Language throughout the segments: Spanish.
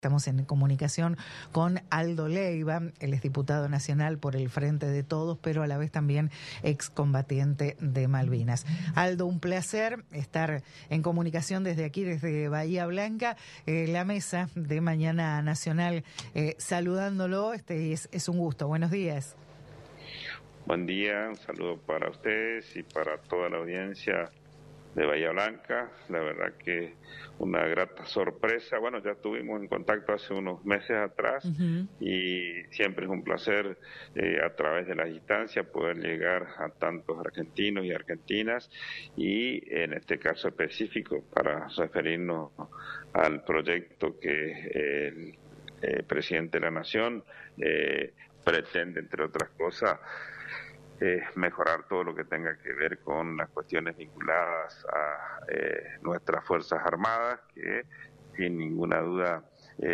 Estamos en comunicación con Aldo Leiva, él es diputado nacional por el Frente de Todos, pero a la vez también excombatiente de Malvinas. Aldo, un placer estar en comunicación desde aquí, desde Bahía Blanca, la mesa de Mañana Nacional, saludándolo, es un gusto. Buenos días. Buen día, un saludo para ustedes y para toda la audiencia de Bahía Blanca. La verdad que una grata sorpresa. Bueno, ya estuvimos en contacto hace unos meses atrás y siempre es un placer a través de las instancias poder llegar a tantos argentinos y argentinas y en este caso específico para referirnos al proyecto que el presidente de la Nación pretende, entre otras cosas, mejorar todo lo que tenga que ver con las cuestiones vinculadas a nuestras Fuerzas Armadas, que sin ninguna duda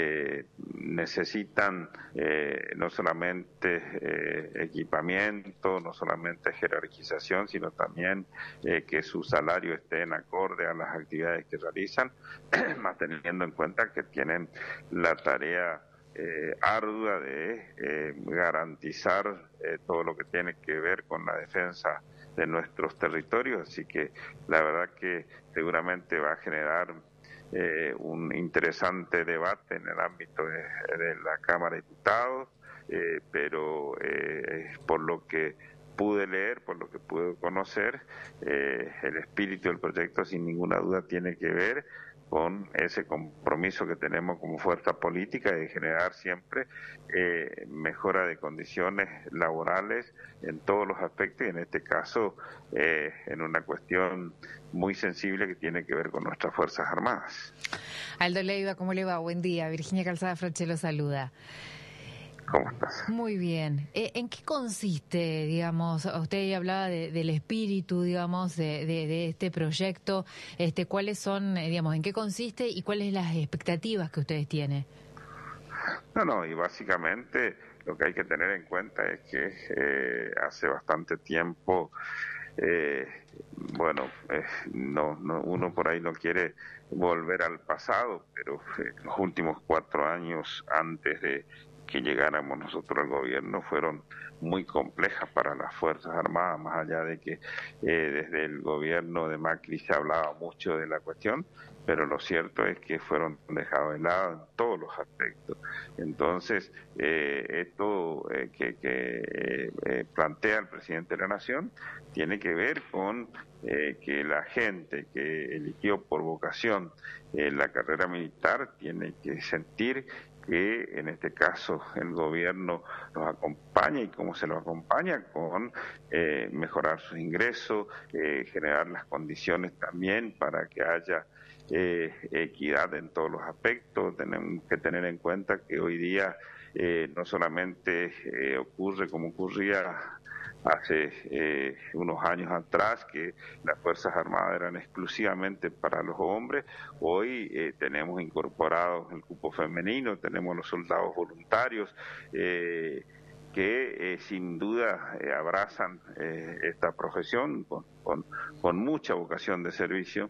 necesitan no solamente equipamiento, no solamente jerarquización, sino también que su salario esté en acorde a las actividades que realizan, más teniendo en cuenta que tienen la tarea ardua de garantizar todo lo que tiene que ver con la defensa de nuestros territorios, así que la verdad que seguramente va a generar un interesante debate en el ámbito de la Cámara de Diputados, pero por lo que pude leer, por lo que pude conocer, el espíritu del proyecto sin ninguna duda tiene que ver con ese compromiso que tenemos como fuerza política de generar siempre mejora de condiciones laborales en todos los aspectos y en este caso en una cuestión muy sensible que tiene que ver con nuestras Fuerzas Armadas. Aldo Leiva, ¿cómo le va? Buen día. Virginia Calzada Froche lo saluda. ¿Cómo estás? Muy bien. ¿En qué consiste, digamos, usted hablaba del espíritu, digamos, de este proyecto, cuáles son, digamos, en qué consiste y cuáles las expectativas que ustedes tienen? No, y básicamente lo que hay que tener en cuenta es que hace bastante tiempo, uno por ahí no quiere volver al pasado, pero los últimos 4 años antes de que llegáramos nosotros al gobierno fueron muy complejas para las Fuerzas Armadas, más allá de que desde el gobierno de Macri se hablaba mucho de la cuestión, pero lo cierto es que fueron dejados de lado en todos los aspectos. Entonces, esto que plantea el presidente de la Nación tiene que ver con que la gente que eligió por vocación la carrera militar tiene que sentir que en este caso el gobierno los acompaña y cómo se los acompaña con mejorar sus ingresos, generar las condiciones también para que haya equidad en todos los aspectos. Tenemos que tener en cuenta que hoy día no solamente ocurre como ocurría hace unos años atrás, que las Fuerzas Armadas eran exclusivamente para los hombres. Hoy tenemos incorporados el cupo femenino, tenemos los soldados voluntarios, que sin duda abrazan esta profesión con mucha vocación de servicio,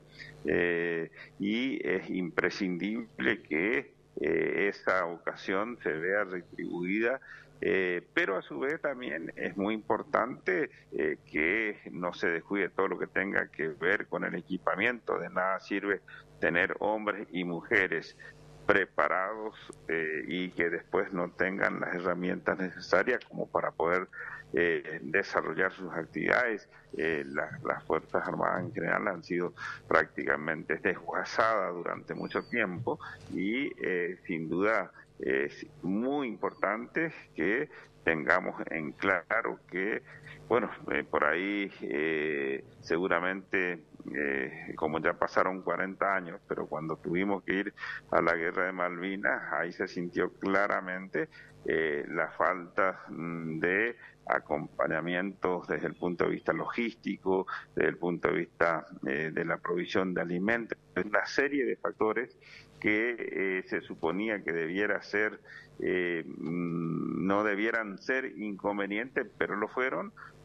y es imprescindible que esa vocación se vea retribuida, pero a su vez también es muy importante que no se descuide todo lo que tenga que ver con el equipamiento. De nada sirve tener hombres y mujeres preparados y que después no tengan las herramientas necesarias como para poder desarrollar sus actividades. Las Fuerzas Armadas en general han sido prácticamente desguazadas durante mucho tiempo y sin duda es muy importante que tengamos en claro que, bueno, por ahí seguramente, como ya pasaron 40 años, pero cuando tuvimos que ir a la guerra de Malvinas, ahí se sintió claramente la falta de acompañamiento desde el punto de vista logístico, desde el punto de vista de la provisión de alimentos, una serie de factores que se suponía que debiera ser, no debieran ser inconvenientes, pero lo fueron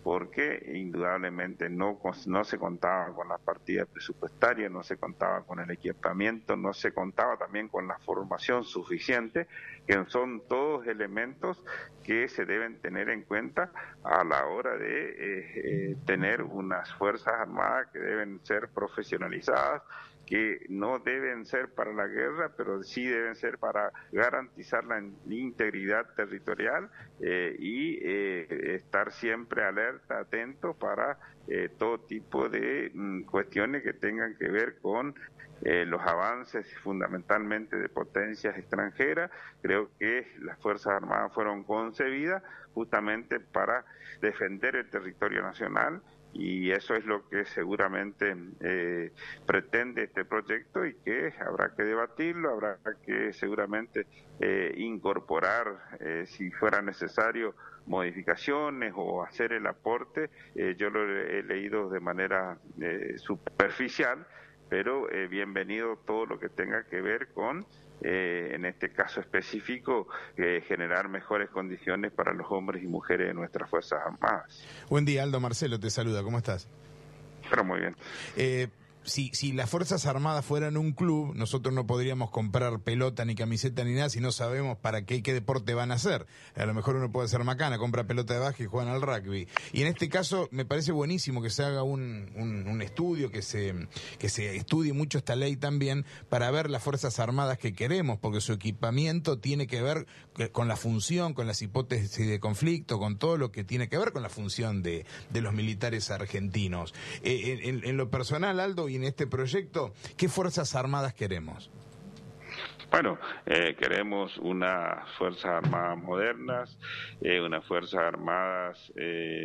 porque indudablemente no se contaba con las partidas presupuestarias, no se contaba con el equipamiento, no se contaba también con la formación suficiente, que son todos elementos que se deben tener en cuenta a la hora de tener unas Fuerzas Armadas que deben ser profesionalizadas, que no deben ser para la guerra, pero sí deben ser para garantizar la integridad territorial y estar siempre alerta, atento para todo tipo de cuestiones que tengan que ver con los avances fundamentalmente de potencias extranjeras. Creo que las Fuerzas Armadas fueron concebidas justamente para defender el territorio nacional, y eso es lo que seguramente pretende este proyecto, y que habrá que debatirlo, habrá que seguramente incorporar, si fuera necesario, modificaciones o hacer el aporte. Yo lo he leído de manera superficial, pero bienvenido todo lo que tenga que ver con, en este caso específico, generar mejores condiciones para los hombres y mujeres de nuestras Fuerzas Armadas. Buen día, Aldo. Marcelo te saluda, ¿cómo estás? Pero muy bien. Si las Fuerzas Armadas fueran un club, nosotros no podríamos comprar pelota ni camiseta ni nada si no sabemos para qué deporte van a hacer. A lo mejor uno puede ser macana, compra pelota de básquet y juegan al rugby. Y en este caso me parece buenísimo que se haga un estudio, que se estudie mucho esta ley también, para ver las Fuerzas Armadas que queremos, porque su equipamiento tiene que ver con la función, con las hipótesis de conflicto, con todo lo que tiene que ver con la función de los militares argentinos. En lo personal, Aldo, y en este proyecto, ¿qué Fuerzas Armadas queremos? Bueno, queremos unas Fuerzas Armadas modernas, unas Fuerzas Armadas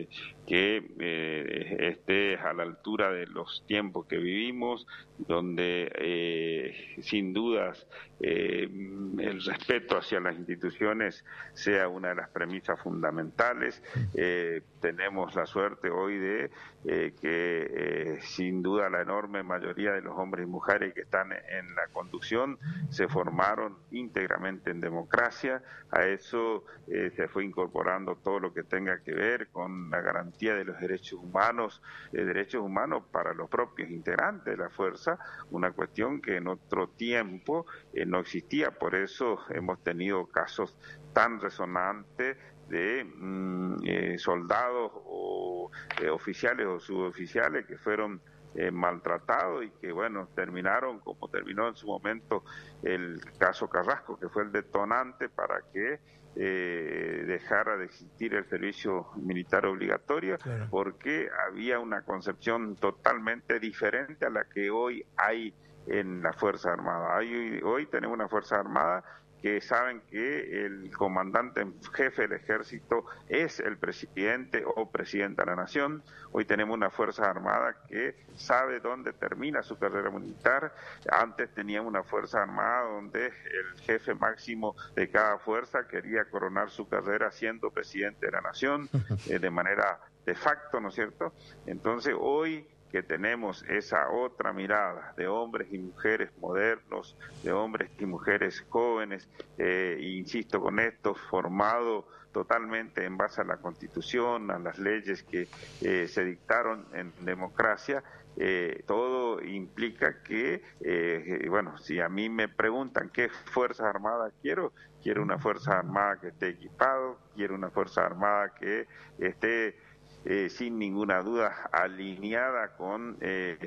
que esté a la altura de los tiempos que vivimos, donde sin dudas el respeto hacia las instituciones sea una de las premisas fundamentales. Tenemos la suerte hoy de que sin duda la enorme mayoría de los hombres y mujeres que están en la conducción se formaron íntegramente en democracia. A eso se fue incorporando todo lo que tenga que ver con la garantía de los derechos humanos para los propios integrantes de la fuerza, una cuestión que en otro tiempo no existía. Por eso hemos tenido casos tan resonantes de soldados o oficiales o suboficiales que fueron maltratados y que, bueno, terminaron como terminó en su momento el caso Carrasco, que fue el detonante para que dejara de existir el servicio militar obligatorio, claro, porque había una concepción totalmente diferente a la que hoy hay en la Fuerza Armada. Hoy tenemos una Fuerza Armada que saben que el comandante en jefe del ejército es el presidente o presidenta de la nación. Hoy tenemos una Fuerza Armada que sabe dónde termina su carrera militar. Antes teníamos una Fuerza Armada donde el jefe máximo de cada fuerza quería coronar su carrera siendo presidente de la nación, de manera de facto, ¿no es cierto? Entonces hoy que tenemos esa otra mirada de hombres y mujeres modernos, de hombres y mujeres jóvenes, insisto con esto, formado totalmente en base a la Constitución, a las leyes que se dictaron en democracia, todo implica que, bueno, si a mí me preguntan qué Fuerzas Armadas quiero una Fuerza Armada que esté equipado, quiero una Fuerza Armada que esté sin ninguna duda alineada con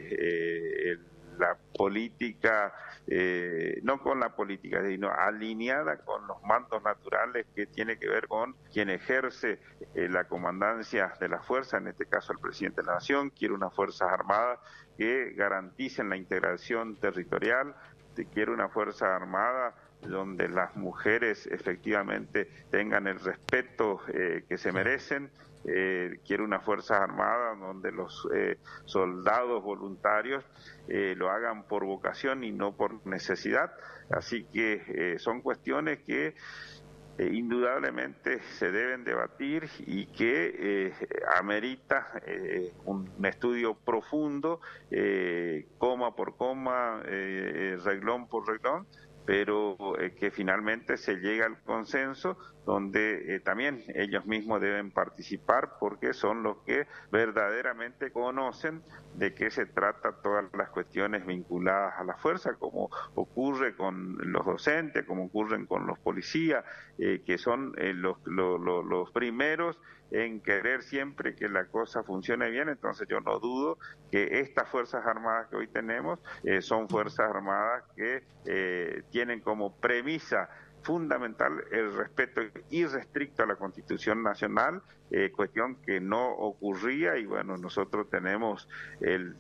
la política, no con la política, sino alineada con los mandos naturales que tiene que ver con quien ejerce la comandancia de la fuerza, en este caso el presidente de la Nación. Quiere unas Fuerzas Armadas que garanticen la integración territorial, quiere una Fuerza Armada donde las mujeres efectivamente tengan el respeto que se merecen. Quiere una Fuerza Armada donde los soldados voluntarios lo hagan por vocación y no por necesidad. Así que son cuestiones que indudablemente se deben debatir y que amerita un estudio profundo, coma por coma, renglón por renglón, pero que finalmente se llega al consenso donde también ellos mismos deben participar porque son los que verdaderamente conocen de qué se trata todas las cuestiones vinculadas a la fuerza, como ocurre con los docentes, como ocurren con los policías, que son los primeros en querer siempre que la cosa funcione bien. Entonces yo no dudo que estas Fuerzas Armadas que hoy tenemos son Fuerzas Armadas que tienen como premisa fundamental el respeto irrestricto a la Constitución Nacional, cuestión que no ocurría. Y bueno, nosotros tenemos el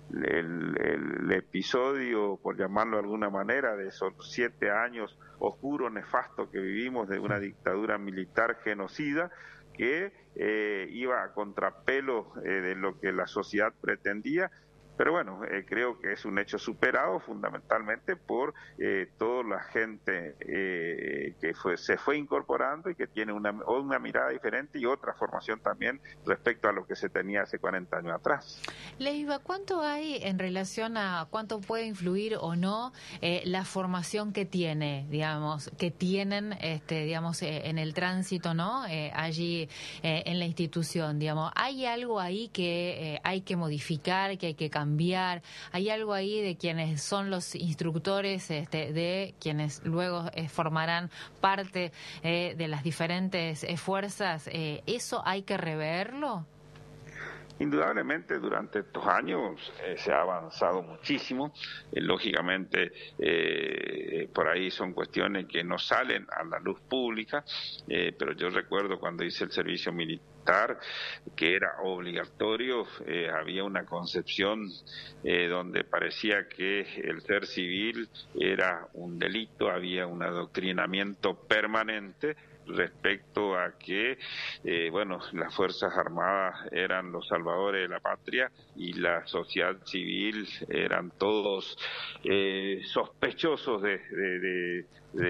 episodio, por llamarlo de alguna manera, de esos 7 años oscuros, nefastos que vivimos de una dictadura militar genocida que iba a contrapelo de lo que la sociedad pretendía. Pero bueno, creo que es un hecho superado fundamentalmente por toda la gente que se fue incorporando y que tiene una mirada diferente y otra formación también respecto a lo que se tenía hace 40 años atrás. Leiva, ¿cuánto hay en relación a cuánto puede influir o no la formación que tienen, digamos, en el tránsito, ¿no? Allí en la institución, digamos, ¿hay algo ahí que hay que modificar, que hay que cambiar? ¿Hay algo ahí de quienes son los instructores, de quienes luego formarán parte de las diferentes fuerzas? ¿Eso hay que reverlo? Indudablemente durante estos años se ha avanzado muchísimo, lógicamente por ahí son cuestiones que no salen a la luz pública, pero yo recuerdo cuando hice el servicio militar que era obligatorio, había una concepción donde parecía que el ser civil era un delito, había un adoctrinamiento permanente respecto a que, las Fuerzas Armadas eran los salvadores de la patria y la sociedad civil eran todos sospechosos de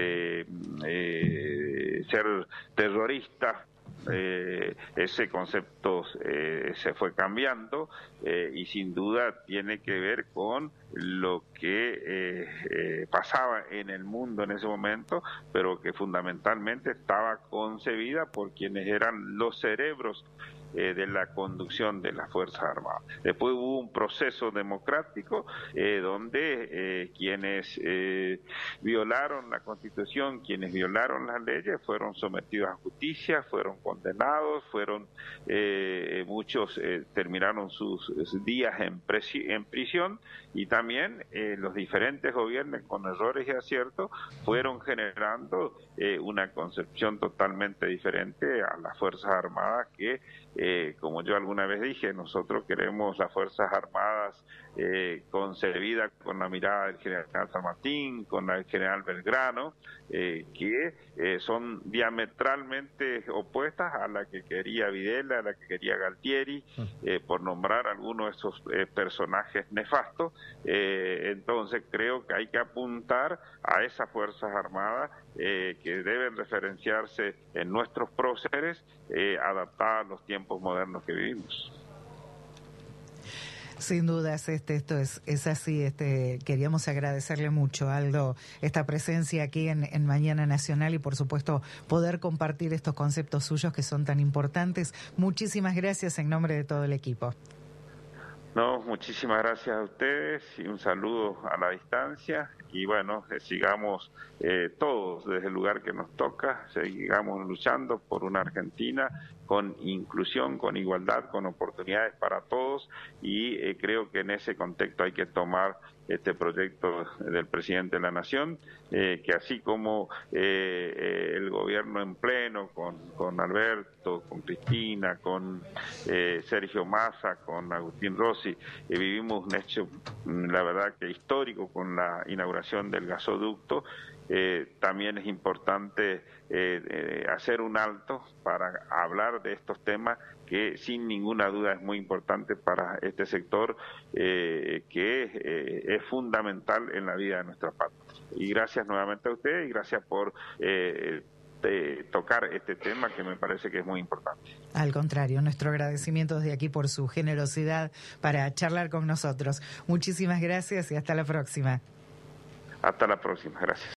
ser terroristas. Ese concepto se fue cambiando y sin duda tiene que ver con lo que pasaba en el mundo en ese momento, pero que fundamentalmente estaba concebida por quienes eran los cerebros de la conducción de las Fuerzas Armadas. Después hubo un proceso democrático donde quienes violaron la Constitución, quienes violaron las leyes, fueron sometidos a justicia, fueron condenados, muchos terminaron sus días en prisión, y también los diferentes gobiernos, con errores y aciertos, fueron generando una concepción totalmente diferente a las Fuerzas Armadas que, como yo alguna vez dije, nosotros queremos las Fuerzas Armadas concebidas con la mirada del general San Martín, con la del general Belgrano, que son diametralmente opuestas a la que quería Videla, a la que quería Galtieri, por nombrar algunos de esos personajes nefastos. Entonces creo que hay que apuntar a esas Fuerzas Armadas que deben referenciarse en nuestros próceres, adaptadas a los tiempos modernos que vivimos. Sin dudas, esto es así. Queríamos agradecerle mucho, Aldo, esta presencia aquí en Mañana Nacional y, por supuesto, poder compartir estos conceptos suyos que son tan importantes. Muchísimas gracias en nombre de todo el equipo. No, muchísimas gracias a ustedes y un saludo a la distancia. Y bueno, sigamos todos desde el lugar que nos toca, sigamos luchando por una Argentina con inclusión, con igualdad, con oportunidades para todos, y creo que en ese contexto hay que tomar este proyecto del presidente de la Nación, que así como el gobierno en pleno, con Alberto, con Cristina, con Sergio Massa, con Agustín Rossi, vivimos un hecho, la verdad que histórico, con la inauguración del gasoducto. También es importante hacer un alto para hablar de estos temas que sin ninguna duda es muy importante para este sector que es fundamental en la vida de nuestra patria. Y gracias nuevamente a ustedes y gracias por tocar este tema que me parece que es muy importante. Al contrario, nuestro agradecimiento desde aquí por su generosidad para charlar con nosotros. Muchísimas gracias y hasta la próxima. Hasta la próxima, gracias.